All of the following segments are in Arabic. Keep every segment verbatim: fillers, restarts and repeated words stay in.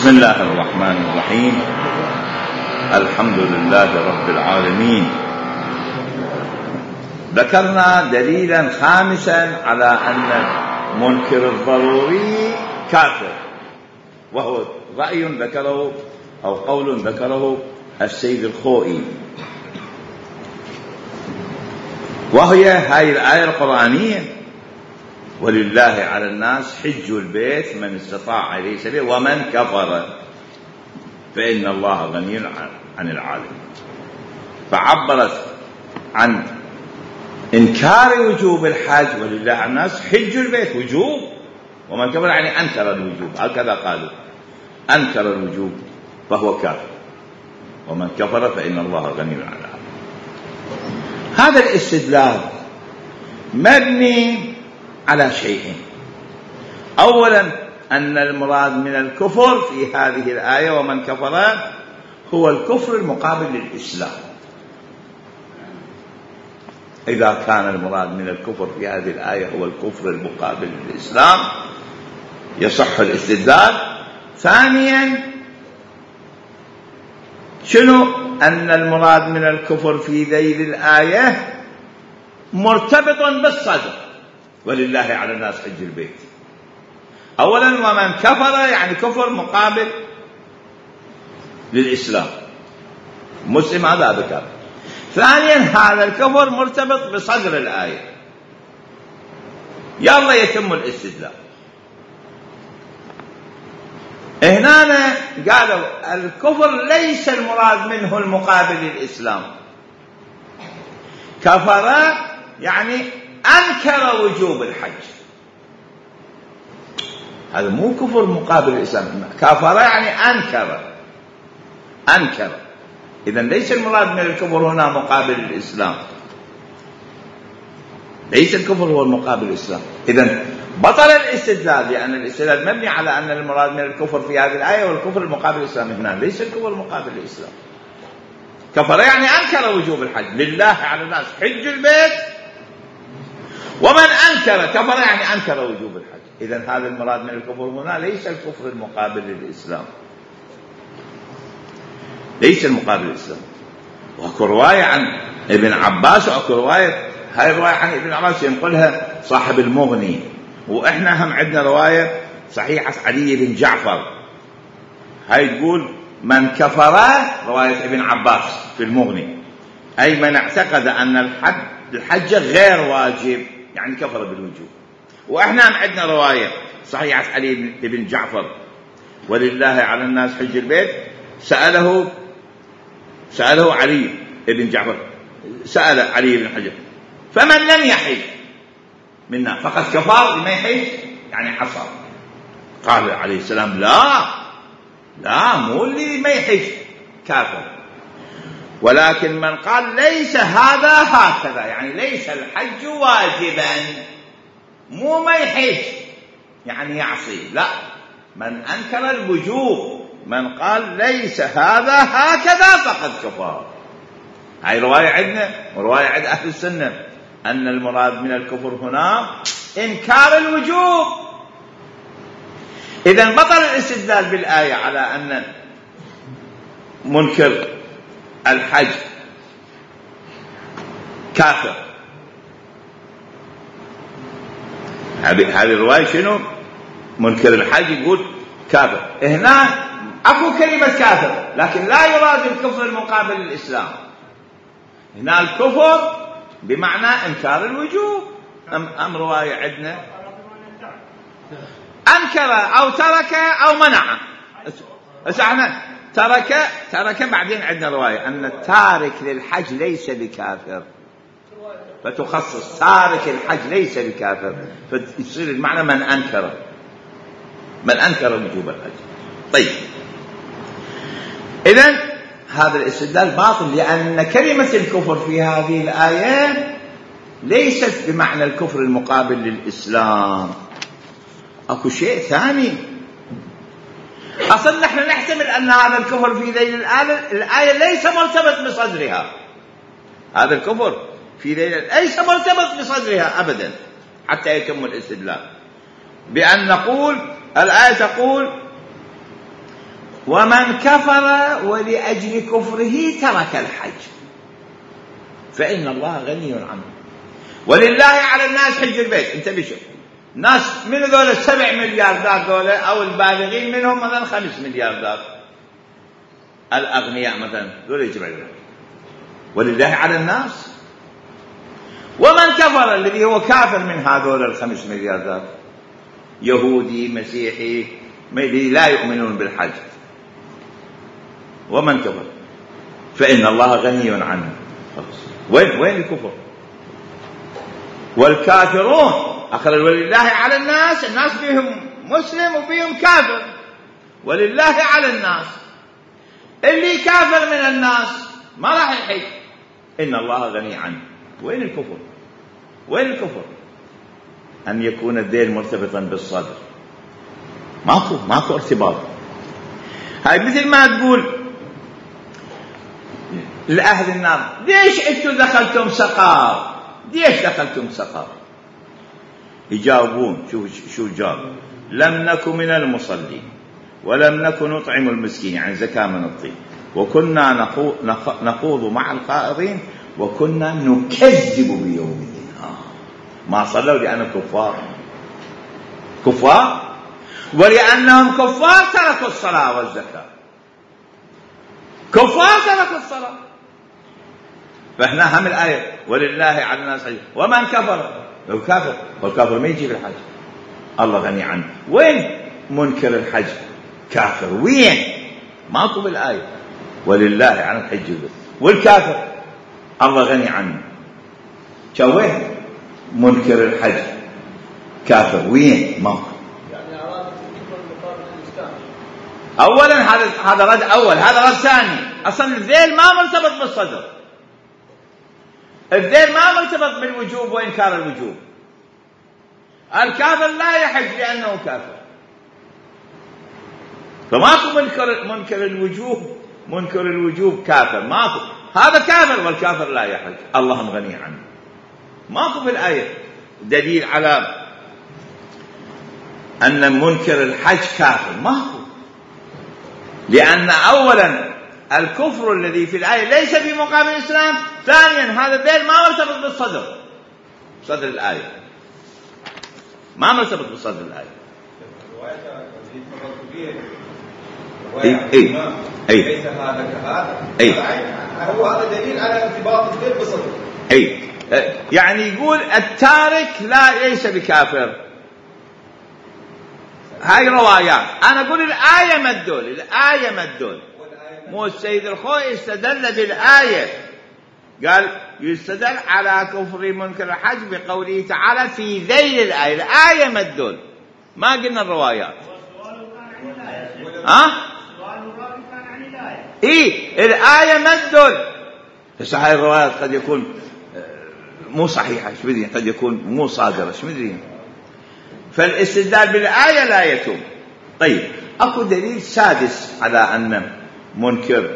بسم الله الرحمن الرحيم. الحمد لله رب العالمين. ذكرنا دليلا خامسا على أن منكر الضروري كافر، وهو رأي ذكره أو قول ذكره السيد الخوئي، وهي هاي الآية القرآنية: ولله على الناس حج البيت من استطاع إليه سبيلا ومن كفر فإن الله غني عن العالمين. فعبرت عن إنكار وجوب الحج، ولله على الناس حج البيت وجوب، ومن كفر يعني أنكر الوجوب، هكذا قالوا، أنكر الوجوب فهو كافر، ومن كفر فإن الله غني عن العالمين. هذا الاستدلال مبني على شيئين: أولا أن المراد من الكفر في هذه الآية ومن كفر هو الكفر المقابل للإسلام. إذا كان المراد من الكفر في هذه الآية هو الكفر المقابل للإسلام يصح الاستدلال. ثانيا شنو؟ أن المراد من الكفر في ذيل الآية مرتبط بالصدر، ولله على الناس حج البيت. أولا ومن كفر يعني كفر مقابل للإسلام، مسلم هذا ذكر. ثانيا هذا الكفر مرتبط بصدر الآية، يلا يتم الاستدلال. هنا قالوا الكفر ليس المراد منه المقابل للإسلام، كفر يعني أنكر وجوب الحج، هذا مو كفر مقابل الإسلام، كفر يعني أنكر أنكر إذن ليس المراد من الكفر هنا مقابل الإسلام، ليس الكفر هو المقابل الإسلام. إذن بطل الاستدلال، لأن الاستدلال مبني على أن المراد من الكفر في هذه الآية والكفر المقابل الإسلام، هنا ليس الكفر المقابل الإسلام. كفر يعني أنكر وجوب الحج، لله على الناس حج البيت، ومن أنكر كفر يعني أنكر وجوب الحج. إذن هذا المراد من الكفر هنا ليس الكفر المقابل للإسلام، ليس المقابل للإسلام. وأكو رواية عن ابن عباس، وأكو رواية، هاي الرواية عن ابن عباس ينقلها صاحب المغني، وإحنا هم عندنا رواية صحيحة علي بن جعفر، هاي تقول من كفر، رواية ابن عباس في المغني، أي من اعتقد أن الحج الحج غير واجب يعني كفر بالوجوب. وإحنا هم عندنا رواية صحيحة علي بن جعفر: ولله على الناس حج البيت، سأله سأله علي بن جعفر، سأل علي بن حجر: فمن لم يحج منا فقد كفر، لما يحج يعني عصى. قال عليه السلام: لا لا، مو اللي ما يحج كافر، ولكن من قال ليس هذا هكذا، يعني ليس الحج واجبا، مو ما يحج يعني يعصي، لا، من أنكر الوجوب، من قال ليس هذا هكذا فقد كفر. هاي رواية عندنا، ورواية عند أهل السنة، أن المراد من الكفر هنا إنكار الوجوب. إذن بطل الاستدلال بالآية على أن منكر الحج كافر. هذه الرواية شنو؟ منكر الحج يقول كافر. هنا أكو كلمة كافر، لكن لا يراد الكفر المقابل للإسلام. هنا الكفر بمعنى إنكار الوجوب. أم, أم رواية عندنا أنكر أو ترك أو منع. احنا ترك ترك بعدين عندنا رواية أن التارك للحج ليس بكافر، فتخصص تارك الحج ليس بكافر، فيصير المعنى من أنكر من أنكر وجوب الحج. طيب، إذن هذا الاستدلال باطل، لأن كلمة الكفر في هذه الآية ليست بمعنى الكفر المقابل للإسلام، أكو شيء ثاني. أصلا نحن نحتمل أن هذا الكفر في ذيل الآية ليس مرتبط بصدرها، هذا الكفر في ذيل ليس مرتبط بصدرها أبدا، حتى يتم الاستدلال بأن نقول الآية تقول ومن كفر ولأجل كفره ترك الحج فإن الله غني عنه. ولله على الناس حج البيت. انت بشوف ناس من ذول السبع ملياردات ذول أو البالغين منهم مثلا خمس ملياردات الأغنياء مثلا ذول يجمعون. ولله على الناس. ومن كفر الذي هو كافر من هذول الخمس ملياردات يهودي مسيحي لا يؤمنون بالحج ومن كفر فإن الله غني عنه. وين وين الكفر؟ والكافرون أخرج ولله على الناس. الناس فيهم مسلم وفيهم كافر. ولله على الناس اللي كافر من الناس ما راح يحج إن الله غني عنه. وين الكفر؟ وين الكفر؟ أن يكون الذيل مرتبطا بالصدر. ماكو ماكو ارتباط. هاي مثل ما تقول لأهل النار ليش أنتوا دخلتم سقار؟ ليش دخلتم سقار؟ يجاوبون شو شو جاب؟ لم نكن من المصلين ولم نكن نطعم المسكين يعني زكاة من الطين وكنا نخوض مع الخائضين وكنا نكذب بيوم الدين. آه. ما صلوا لأنهم كفار كفار ولأنهم كفار تركوا الصلاة والزكاة. كفار تركوا الصلاة. فإحنا هم الآية ولله على الناس حج ومن كفر لو كافر والكافر ما يجي بالحج الله غني عنه. وين منكر الحج؟ كافر. وين؟ ماكو بالآية ولله على الحج والكافر الله غني عنه. وين منكر الحج؟ كافر. وين؟ ماكو. يعني أراد تكفر مقابل الإسلام. أولا هذا هذا رد أول. هذا رد ثاني. أصلا الذيل ما مرتبط بالصدر. الذيل ما مرتبط بالوجوب وإنكار الوجوب. الكافر لا يحج لأنه كافر. فماكو منكر منكر الوجوب. منكر الوجوب كافر ماكو. هذا كافر والكافر لا يحج الله غني عنه. ماكو في الآية دليل على أن منكر الحج كافر. ماكو. لأن أولا الكفر الذي في الآية ليس في مقابل الإسلام. ثانيا هذا الذيل ما مرتبط بالصدر. صدر الآية ما مرتبط بالصدر الآية. اي اي اي ليس هذا كهذا. اي هو هذا دليل على ارتباط الذيل بالصدر. اي يعني يقول التارك لا ليس بكافر. هاي روايات. انا اقول الآية ما تدل. الآية ما تدل. مو السيد الخوئي استدل بالآية قال يستدل على كفر منكر الحج بقوله تعالى في ذيل الآية. الآية ما تدل. ما قلنا الروايات. ها؟ إيه الآية ما تدل. بس هاي الروايات قد يكون مو صحيحة ايش بدي قد يكون مو صادرة ايش بدي. فالاستدلال بالآية لا يتم. طيب أكو دليل سادس على أن منكر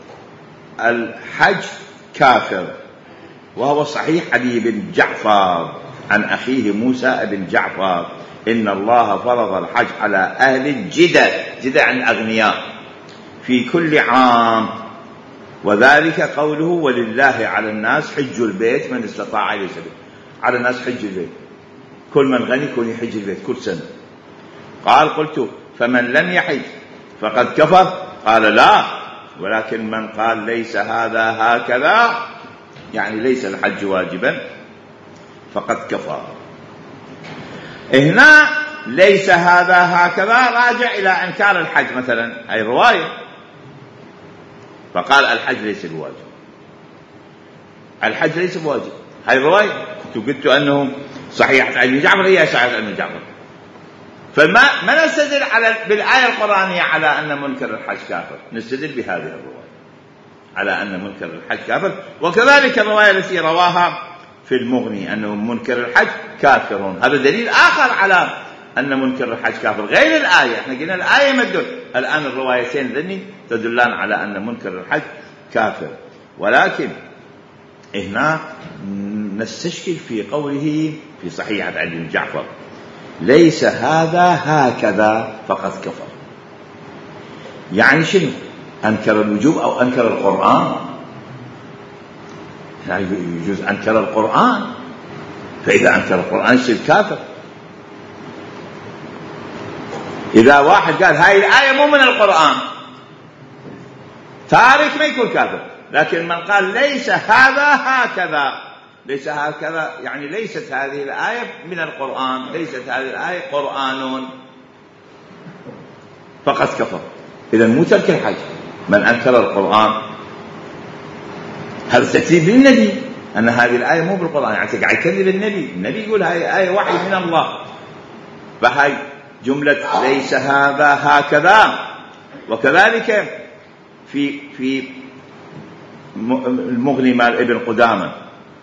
الحج كافر وهو صحيح علي بن جعفر عن أخيه موسى بن جعفر إن الله فرض الحج على أهل الجدة. جدة عن الأغنياء في كل عام وذلك قوله ولله على الناس حج البيت من استطاع إليه سبيلا. على الناس حج البيت. كل من غني يكون يحج البيت كل سنة. قال قلت فمن لم يحج فقد كفر. قال لا ولكن من قال ليس هذا هكذا يعني ليس الحج واجبا فقد كفر. هنا ليس هذا هكذا راجع إلى إنكار الحج مثلا. أي رواية فقال الحج ليس بواجب. الحج ليس بواجب. هاي رواية. كنت قلت أنه صحيح عن جعفر هي صحيح عن جعفر. فما ما نستدل على بالآية القرآنية على أن منكر الحج كافر. نستدل بهذه الرواية على أن منكر الحج كافر. وكذلك الرواية التي رواها في المغني أنه منكر الحج كافر. هذا دليل آخر على أن منكر الحج كافر غير الآية. احنا قلنا الآية ما تدل. الآن الروايتين ذني تدلان على أن منكر الحج كافر. ولكن هنا نستشكل في قوله في صحيح علي بن جعفر ليس هذا هكذا فقد كفر. يعني شنو؟ أنكر الوجوب أو أنكر القرآن؟ يعني يجوز أنكر القرآن، فإذا أنكر القرآن يصير كافر. إذا واحد قال هاي الآية مو من القرآن تارك ما يكون كافر، لكن من قال ليس هذا هكذا، ليس هكذا يعني ليست هذه الآية من القرآن، ليست هذه الآية قرآن، فقد كفر. إذا مو ترك الحج. من أنكر القرآن هذا تكذيب للنبي أن هذه الآية مو بالقرآن، يعني قاعد يكذب النبي. النبي يقول هاي آية وحي من الله، فهاي جملة ليس هذا هكذا. وكذلك في في المغني مال ابن قدامة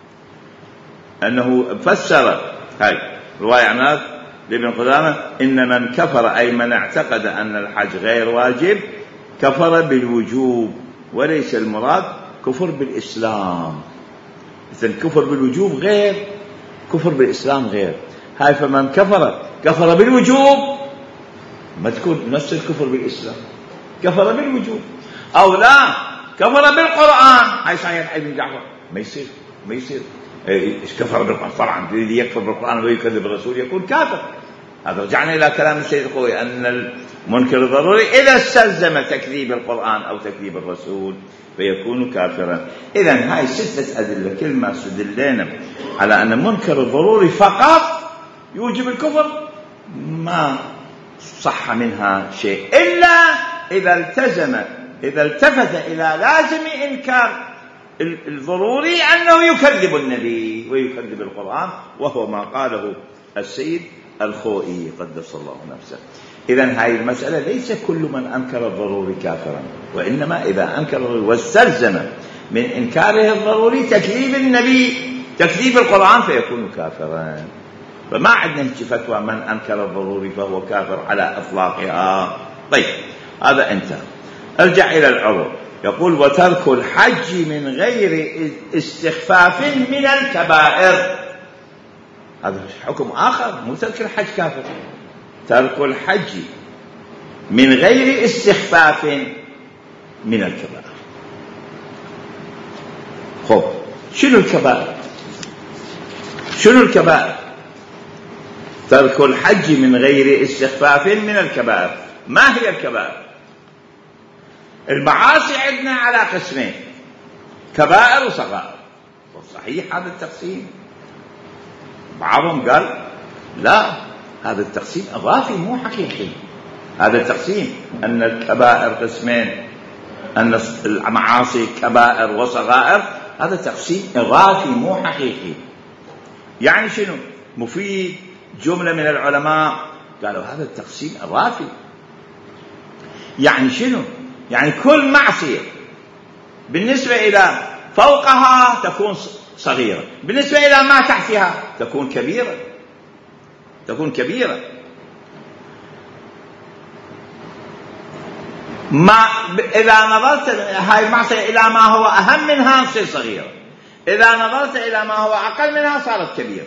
أنه فسر هاي رواية عن ابن قدامة إن من كفر أي من اعتقد أن الحج غير واجب كفر بالوجوب، وليس المراد كفر بالإسلام. إذن كفر بالوجوب غير، كفر بالإسلام غير. هاي فمن كفر كفر بالوجوب ما تكون نفس الكفر بالإسلام، كفر بالوجوب. أو لا كفر بالقرآن، هاي صحيح ابن جعفر ما يصير، ما يصير إيش كفر بالقرآن. طبعا الذي يكفر بالقرآن ويكذب الرسول يكون كافر. هذا رجعنا إلى كلام السيد الخوي أن المنكر الضروري إذا استلزم تكذيب القرآن أو تكذيب الرسول فيكون كافرا. إذن هاي ستة أدلة، كل ما استدلنا على أن المنكر الضروري فقط يوجب الكفر ما صح منها شيء، إلا إذا التزم إذا التفت إلى لازم إنكار الضروري أنه يكذب النبي ويكذب القرآن، وهو ما قاله السيد الخوئي قدس الله نفسه. إذن هاي المسألة ليس كل من أنكر الضروري كافرا، وإنما إذا أنكر واستلزم من إنكاره الضروري تكذيب النبي تكذيب القرآن فيكون كافرا. فما عندنا هيك فتوى من أنكر الضروري فهو كافر على إطلاقها. طيب هذا انتهى. ارجع إلى العروض. يقول وترك الحج من غير استخفاف من الكبائر، هذا حكم آخر، مو ترك الحج كافر. ترك الحج من غير استخفاف من الكبائر. خب شنو الكبائر؟ شنو الكبائر؟ ترك الحج من غير استخفاف من الكبائر. ما هي الكبائر؟ المعاصي عندنا على قسمين، كبائر وصغائر. صحيح هذا التقسيم؟ بعضهم قال لا، هذا التقسيم إضافي مو حقيقي. هذا التقسيم أن الكبائر قسمين، أن المعاصي كبائر وصغائر، هذا تقسيم إضافي مو حقيقي. يعني شنو؟ مفيد جملة من العلماء قالوا هذا التقسيم إضافي. يعني شنو؟ يعني كل معصية بالنسبة إلى فوقها تكون صغيرة، بالنسبة إلى ما تحتها تكون كبيرة، تكون كبيرة. ما إذا نظرت هاي المعصية إلى ما هو أهم منها تصير صغيرة، إذا نظرت إلى ما هو أقل منها صارت كبيرة.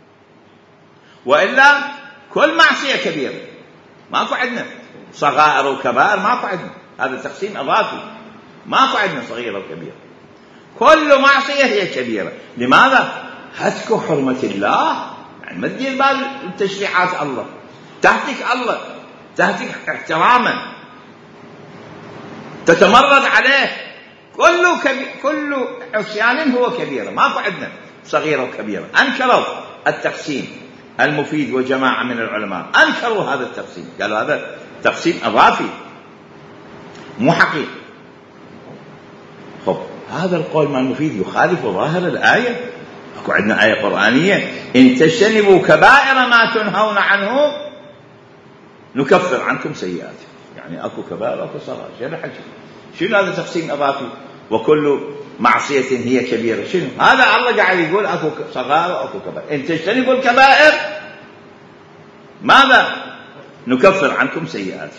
وإلا كل معصية كبيرة، ماكو عندنا صغائر وكبائر، ماكو عندنا. هذا تقسيم إضافي، ماكو عندنا صغيرة وكبيرة، كل معصية هي كبيرة. لماذا؟ هتك حرمة الله، يعني ما تدير بال تشريعات الله، تهتك الله، تهتك احتراما، تتمرد عليه. كل كبير، كل عصيان هو كبيرة، ماكو عندنا صغيرة وكبيرة. أنكروا التقسيم المفيد وجماعة من العلماء أنكروا هذا التقسيم، قالوا هذا تقسيم إضافي مو حقيقي. خب هذا القول ما المفيد يخالف ظاهر الآية. أكو عندنا آية قرآنية إن تجتنبوا كبائر ما تنهون عنه نكفر عنكم سيئاتكم. يعني أكو كبائر أكو صغائر. شنو حكي؟ شنو هذا تقسيم إضافي؟ وكل معصية هي كبيرة. شنو هذا؟ الله قاعد يقول أكو صغائر وأكو كبائر. إن تجتنبوا الكبائر ماذا؟ نكفر عنكم سيئاتكم.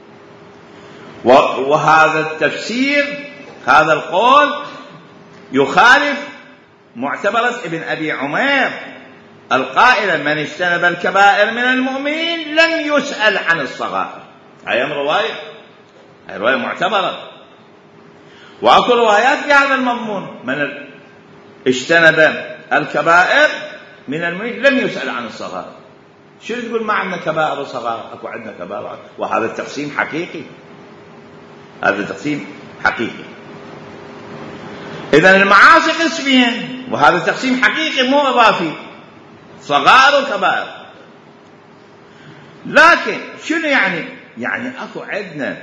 وهذا التفسير، هذا القول يخالف معتبرة ابن أبي عمير القائل من اجتنب الكبائر من المؤمنين لم يسأل عن الصغائر. هاي رواية، هذه رواية معتبرة. وأكو روايات في هذا المضمون: من اجتنب الكبائر من المؤمنين لم يسأل عن الصغائر. شو تقول ما عندنا كبائر وصغائر؟ أكو عندنا كبائر، وهذا التقسيم حقيقي، هذا تقسيم حقيقي. إذن المعاصي قسمين، وهذا تقسيم حقيقي مو إضافي، صغائر وكبائر. لكن شنو يعني؟ يعني أكو عندنا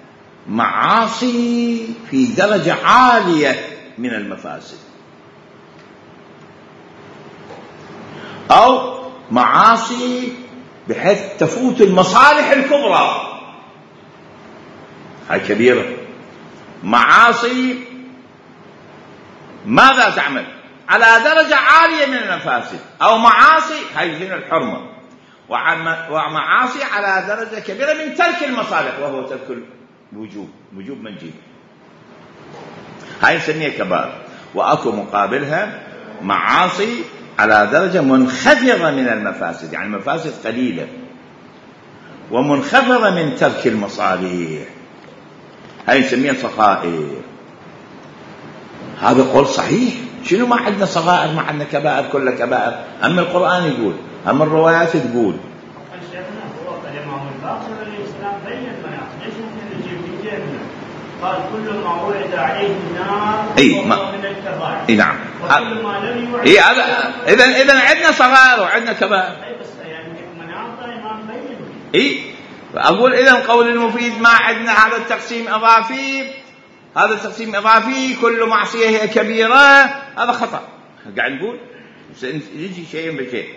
معاصي في درجة عالية من المفاسد، أو معاصي بحيث تفوت المصالح الكبرى، هاي كبيرة. معاصي ماذا تعمل؟ على درجة عالية من المفاسد، أو معاصي هاي زين الحرمة، ومعاصي على درجة كبيرة من ترك المصالح، وهو ترك الوجوب، وجوب منجيب، هاي نسميها كبائر. وأكو مقابلها معاصي على درجة منخفضة من المفاسد، يعني المفاسد قليلة ومنخفضة من ترك المصالح، هاي نسميها صغائر. هذا قول صحيح. شنو ما عندنا صغائر ما عندنا كبائر؟ كلها كبائر. أما القرآن يقول، أما الروايات تقول. قال كل ما وعد عليه النار اي ما من الكبائر. اي نعم. وكل ما لم يوعد اي هذا. اذا اذا عندنا صغائر وعندنا كبائر. اي بس يعني مناط ما مبين. اي اقول اذا قول المفيد ما عندنا هذا التقسيم اضافي، هذا التقسيم اضافي، كل معصيه هي كبيره، هذا خطا. قاعد نقول يجي شيء بشيء.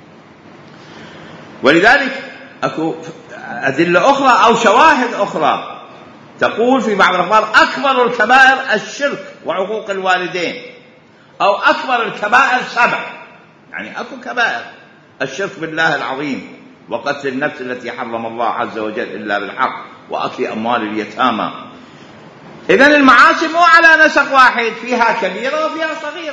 ولذلك اكو ادله اخرى او شواهد اخرى تقول في بعض الأخبار: أكبر الكبائر الشرك وعقوق الوالدين، أو أكبر الكبائر سبع. يعني أكو كبائر: الشرك بالله العظيم، وقتل النفس التي حرم الله عز وجل إلا بالحق، وأكل أموال اليتامى. إذن المعاصي مو على نسق واحد، فيها كبيرة وفيها صغيرة،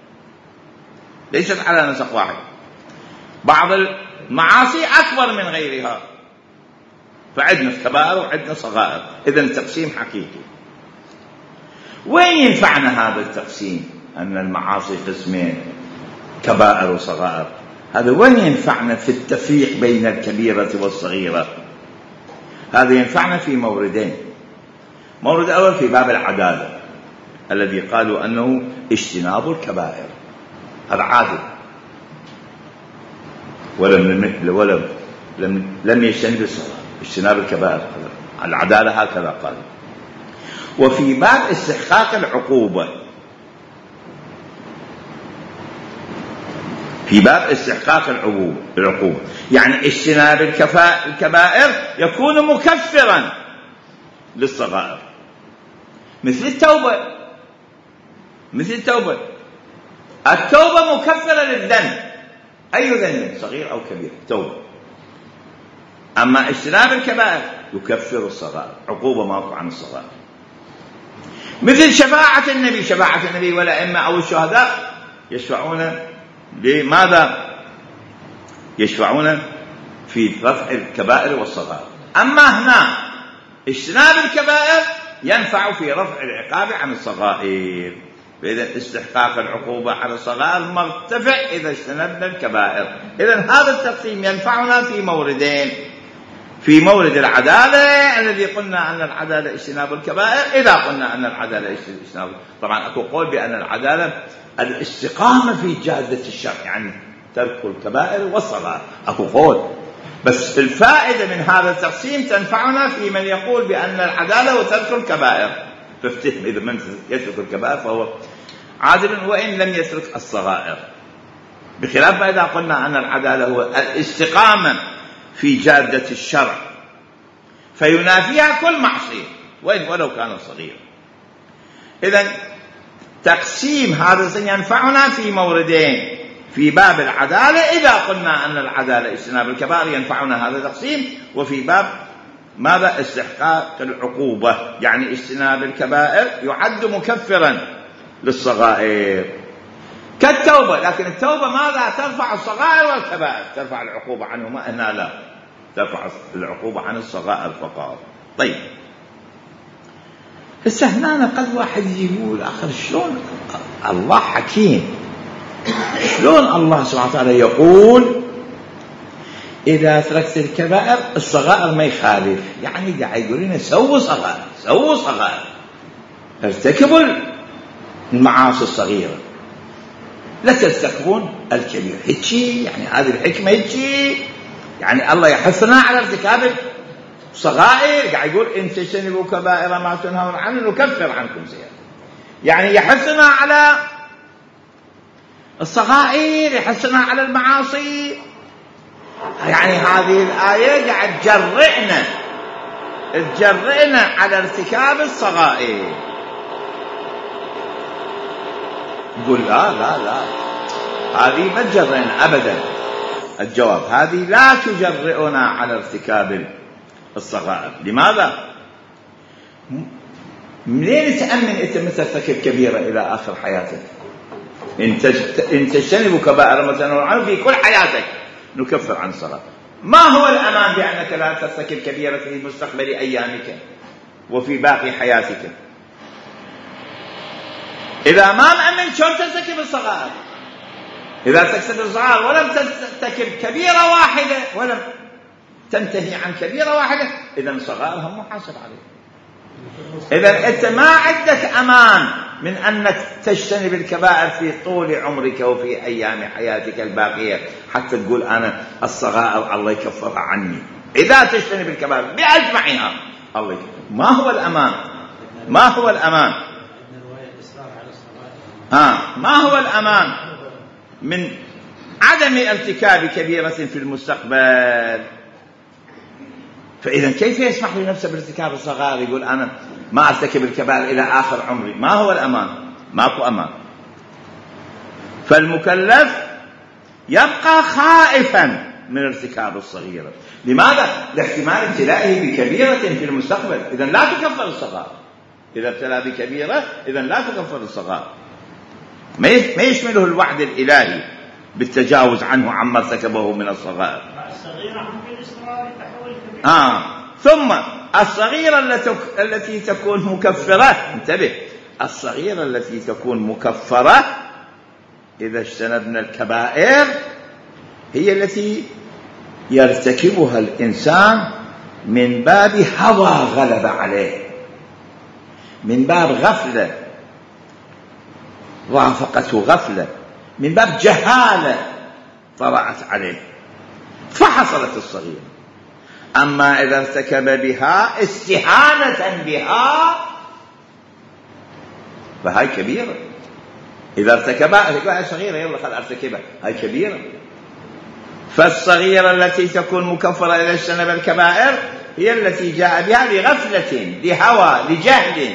ليست على نسق واحد. بعض المعاصي أكبر من غيرها، فعندنا كبائر وعندنا صغائر. إذن التقسيم حقيقي. وين ينفعنا هذا التقسيم أن المعاصي قسمين، كبائر وصغائر؟ هذا وين ينفعنا في التفريق بين الكبيرة والصغيرة؟ هذا ينفعنا في موردين. مورد أول في باب العدالة، الذي قالوا أنه اجتناب الكبائر، هذا عادل، ولم ولم لم لم يجتنب الصغائر، اجتناب الكبائر، العدالة هكذا قال. وفي باب استحقاق العقوبة، في باب استحقاق العقوبة يعني اجتناب الكبائر يكون مكفرا للصغائر، مثل التوبة. مثل التوبة التوبة مكفرة للذنب، أي ذنب صغير أو كبير توبة. أما اجتناب الكبائر يكفر الصغائر، عقوبة ماكو عن الصغائر. مثل شفاعة النبي، شفاعة النبي والأئمة أو الشهداء يشفعون لماذا؟ يشفعون في رفع الكبائر والصغائر. أما هنا اجتناب الكبائر ينفع في رفع العقاب عن الصغائر، فإذا استحقاق العقوبة على الصغائر مرتفع إذا اجتنبنا الكبائر. إذن هذا التقسيم ينفعنا في موردين: في مورد العدالة الذي قلنا أن العدالة اجتناب الكبائر، إذا قلنا أن العدالة اجتناب. طبعا أكو قول بأن العدالة الاستقامة في جادة الشرع، يعني ترك الكبائر والصغائر، أكو قول. بس الفائدة من هذا التقسيم تنفعنا في من يقول بأن العدالة وترك الكبائر، فافتهم إذا من يترك الكبائر فهو عادل وإن لم يترك الصغائر، بخلاف ما إذا قلنا أن العدالة هو الاستقامة في جادة الشرع فينافيها كل معصية وإن ولو كان صغيرا. إذن تقسيم هذا ينفعنا في موردين: في باب العدالة إذا قلنا أن العدالة اجتناب الكبائر ينفعنا هذا التقسيم، وفي باب ماذا؟ استحقاق العقوبة، يعني اجتناب الكبائر يعد مكفرا للصغائر كالتوبة. لكن التوبة ماذا؟ ترفع الصغائر والكبائر، ترفع العقوبة عنهما. هنا لا، ترفع العقوبة عن الصغائر فقط. طيب، هسه هنا قد واحد يقول آخر شلون الله حكيم، شلون الله سبحانه وتعالى يقول إذا تركت الكبائر الصغائر ما يخالف، يعني قاعد يقول لنا سووا صغائر سووا صغائر ارتكبوا المعاصي الصغيرة لا ترتكبون الكبير. هيجي يعني هذه الحكمة هيجي يعني الله يحثنا على ارتكاب الصغائر، قاعد يقول إن تجتنبوا كبائر ما تنهون عنه نكفر عنكم سيئاتكم، يعني يحثنا على الصغائر يحثنا على المعاصي. يعني هذه الآية قاعد تجرئنا تجرئنا على ارتكاب الصغائر. يقول لا لا لا هذه ما تجرئنا أبدا. الجواب هذه لا تجرئنا على ارتكاب الصغائر. لماذا؟ منين تأمن أنت متى ترتكب كبيرة إلى آخر حياتك؟ إن تجتنبوا كبائر ما تنهون عنه في كل حياتك نكفر عن الصغائر. ما هو الأمان بأنك لا ترتكب كبيرة في مستقبل أيامك وفي باقي حياتك؟ إذا ما مأمن شلون ترتكب الصغائر؟ إذا ترتكب الصغائر ولم ترتكب كبيرة واحدة ولم تنتهي عن كبيرة واحدة، إذا الصغائر هم محاسب عليه. إذا أنت ما عندك أمان من أنك تجتنب الكبائر في طول عمرك وفي أيام حياتك الباقية حتى تقول أنا الصغائر الله يكفرها عني. إذا تجتنب الكبائر بأجمعها الله يكفر. ما هو الأمان؟ ما هو الأمان؟ ها ما هو الأمان من عدم ارتكاب كبيرة في المستقبل؟ فإذا كيف يسمح لنفسه بارتكاب الصغائر؟ يقول أنا ما أرتكب الكبائر إلى آخر عمري. ما هو الأمان؟ ماكو أمان. فالمكلف يبقى خائفا من ارتكاب الصغيرة. لماذا؟ لاحتمال ابتلائه بكبيرة في المستقبل. إذن لا تكفر الصغائر. إذا ابتلى بكبيرة إذن لا تكفر الصغائر. ما يشمله الوعد الإلهي بالتجاوز عنه عما ارتكبه من الصغائر. آه. ثم الصغيرة التي تكون مكفرة، انتبه، الصغيرة التي تكون مكفرة إذا اجتنبنا الكبائر هي التي يرتكبها الإنسان من باب هوى غلب عليه، من باب غفلة رافقته غفلة، من باب جهالة طرأت عليه فحصلت الصغيرة. أما إذا ارتكب بها استهانة بها فهي كبيرة. إذا ارتكبها هي صغيرة يلا خل ارتكبها هي كبيرة. فالصغيرة التي تكون مكفرة إذا اجتنب الكبائر هي التي جاء بها لغفلة لهوى لجهل،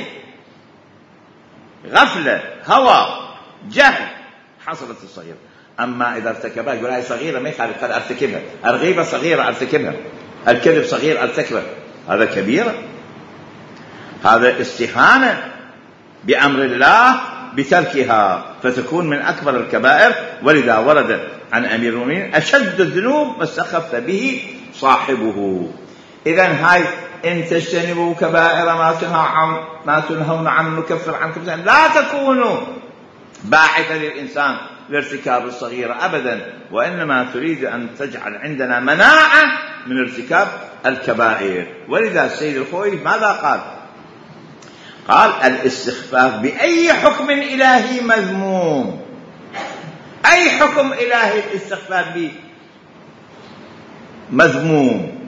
غفلة هوى جهل حصلت الصغيرة. أما إذا ارتكبها يقول هاي صغيرة ما يخالف قد ارتكبها، الغيبة صغيرة ارتكبها، الكذب صغير ارتكبه، هذا كبيرة، هذا استهانة بأمر الله بتركها فتكون من أكبر الكبائر. ولذا ورد عن أمير المؤمنين أشد الذنوب ما استخف به صاحبه. إذن هاي إن تجتنبوا كبائر ما تنهون ما تنهون عنه نكفر عنكم. لا تكونوا باعثا للإنسان لارتكاب الصغيرة أبدا، وإنما تريد أن تجعل عندنا مناعة من ارتكاب الكبائر. ولذا السيد الخوئي ماذا قال؟ قال الاستخفاف بأي حكم إلهي مذموم. أي حكم إلهي الاستخفاف به مذموم،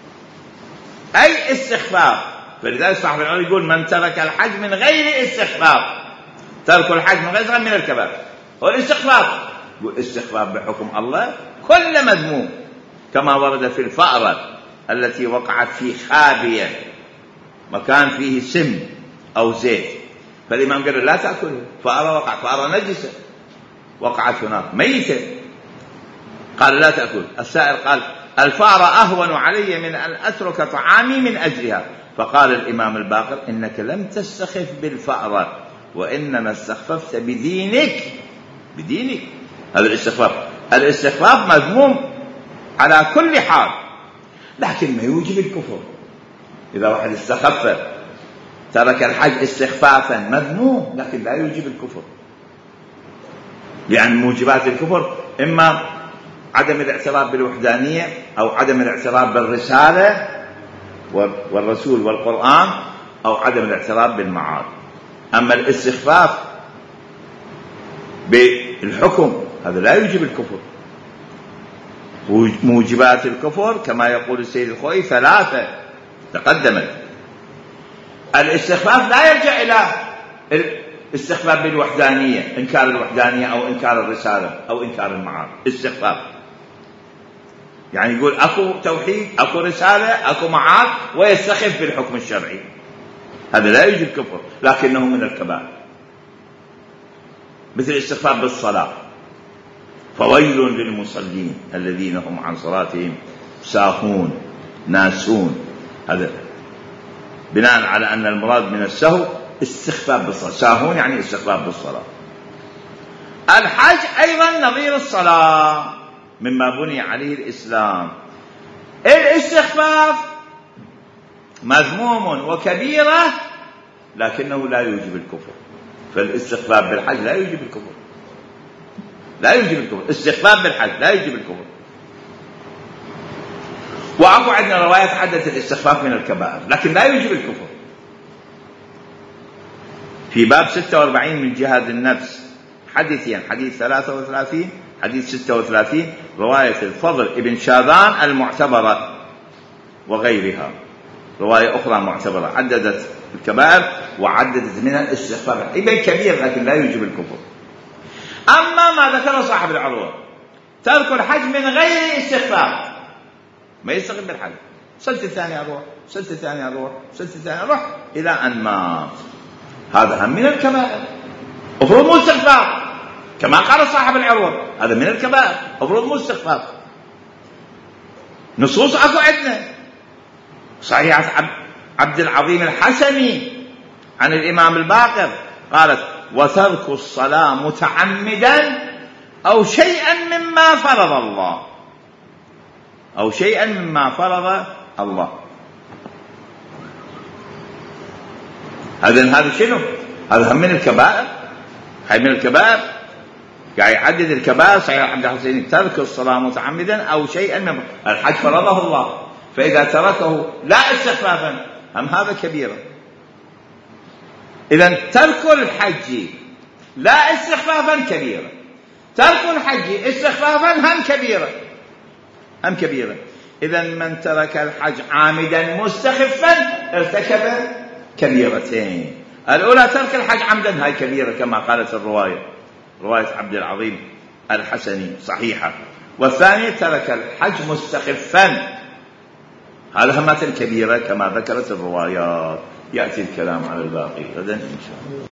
أي استخفاف. فلذلك صاحب العلم يقول من ترك الحج من غير استخفاف، ترك الحج من غير من الكبائر هو الاستخفاف. استخفاف بحكم الله كل مذموم، كما ورد في الفأرة التي وقعت في خابية مكان فيه سم أو زيت، فالإمام قال لا تأكله، فأرى وقعت فأرى نجسة وقعت هناك ميتة، قال لا تأكل. السائر قال الفأرة أهون علي من أن أترك طعامي من أجلها. فقال الإمام الباقر إنك لم تستخف بالفأرة وإنما استخففت بدينك، بدينك. هذا الاستخفاف، الاستخفاف مذموم على كل حال، لكن ما يوجب الكفر. إذا واحد استخف ترك الحج استخفافا مذموم، لكن لا يوجب الكفر، لأن موجبات الكفر إما عدم الاعتراف بالوحدانية أو عدم الاعتراف بالرسالة والرسول والقرآن أو عدم الاعتراف بالمعاد. أما الاستخفاف بالحكم هذا لا يوجب الكفر. موجبات الكفر كما يقول السيد الخوئي ثلاثة تقدمت. الاستخفاف لا يرجع إلى الاستخفاف بالوحدانية، إنكار الوحدانية أو إنكار الرسالة أو إنكار المعاد. استخفاف يعني يقول أكو توحيد، أكو رسالة، أكو معاد، ويستخف بالحكم الشرعي. هذا لا يوجب كفر، لكنه من الكبائر. مثل الاستخفاف بالصلاة، فويل للمصلين الذين هم عن صلاتهم ساهون ناسون. هذا بناء على أن المراد من السهو استخفاف بالصلاة، ساهون يعني استخفاف بالصلاة. الحج أيضا نظير الصلاة مما بني عليه الإسلام. الاستخفاف مذموم وكبيرة لكنه لا يوجب الكفر. فالاستخفاف بالحج لا يوجب الكفر، لا يوجب الكفر. استخفاف بالحج لا يوجب الكفر. وأكو عندنا رواية حدث الاستخفاف من الكبائر لكن لا يوجب الكفر. في باب ستة وأربعين من جهاد النفس حديثين، حديث ثلاثة وثلاثين، حديث ستة وثلاثين، رواية الفضل ابن شاذان المعتبرة وغيرها، رواية أخرى معتبرة عددت الكبائر وعددت من الاستخفاف. إذن كبير لكن لا يوجب الكفر. أما ما ذكر صاحب العروة ترك الحج من غير استخفاف، ما يستخف بالحج، سنة الثانية أروح، سنة الثانية أروح، سنة الثانية أروح إلى أن مات، هذا هم من الكبائر. أفرض مو استخفاف كما قال صاحب العروة، هذا من الكبائر. أفرض مو استخفاف. نصوص أكو عندنا صحيحة عبد العظيم الحسني عن الإمام الباقر قالت: وترك الصلاة متعمدا أو شيئا مما فرض الله، أو شيئا مما فرض الله. هذا هذا شنو؟ هذا هم من الكبائر، هاي من الكبائر. قاعد يعدد الكبائر صحيح عبد الحسين: ترك الصلاة متعمدا أو شيئا مما الحج فرضه الله، فإذا تركه لا استخفافا هم هذا كبيرة. إذن ترك الحج لا استخفافا كبيرة، ترك الحج استخفافا هم كبيرة، هم كبيرة. إذن من ترك الحج عامدا مستخفا ارتكب كبيرتين. الأولى ترك الحج عمدا، هاي كبيرة كما قالت الرواية، رواية عبد العظيم الحسني صحيحة. والثانية ترك الحج مستخفا، هذا همات الكبيرة كما ذكرت الروايات. يأتي الكلام على الباقي غدا إن شاء الله.